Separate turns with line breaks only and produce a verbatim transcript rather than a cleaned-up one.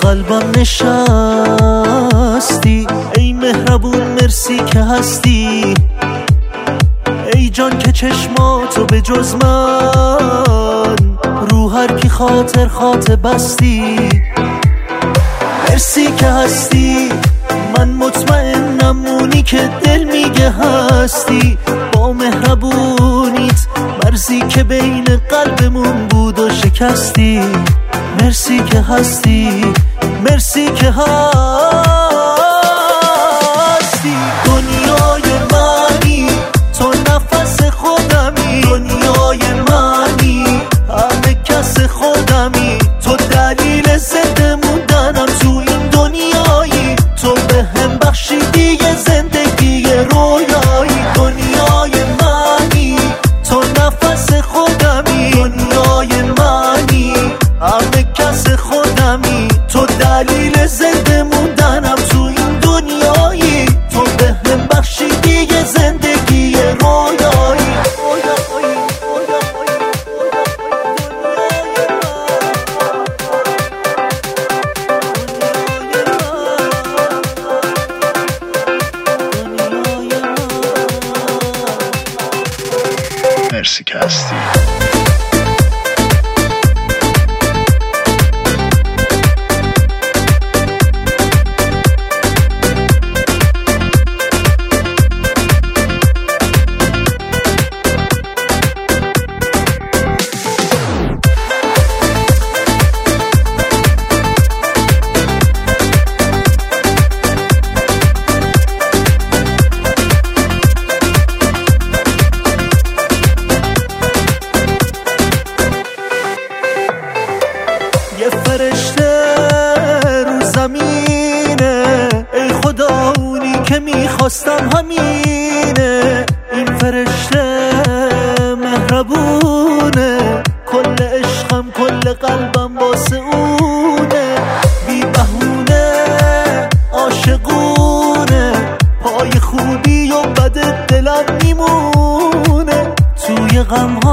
قلبم نشستی. ای مهربون مرسی که هستی، ای جان که چشماتو به جز من رو هر کی خاطر خاطر بستی. مرسی که هستی، من مطمئنم اونی که دل میگه هستی. با مهربونیت مرزی که بین قلبمون بود و شکستی. مرسی که هستی، مرسی که هستی. دنیای منی تو نفس خودمی، دنیای منی همه کس خودمی. تو دلیل زنده موندنم تو این دنیایی، تو به هم بخشیدی یه زندگی رویایی. دنیای منی تو نفس خودمی، دنیای منی همه کس خودمی. تو دلیل زنده موندنم تو این دنیایی، تو به هم بخشیدی یه زندگی رویایی.
مرسی که هستی.
یه فرشته رو زمینه، ای خدا اونی که میخواستم همینه. این فرشته مهربونه، کل عشقم کل قلبم واسه اونه. بی بهونه عاشقونه، پای خوبی و بد دلم میمونه. توی غم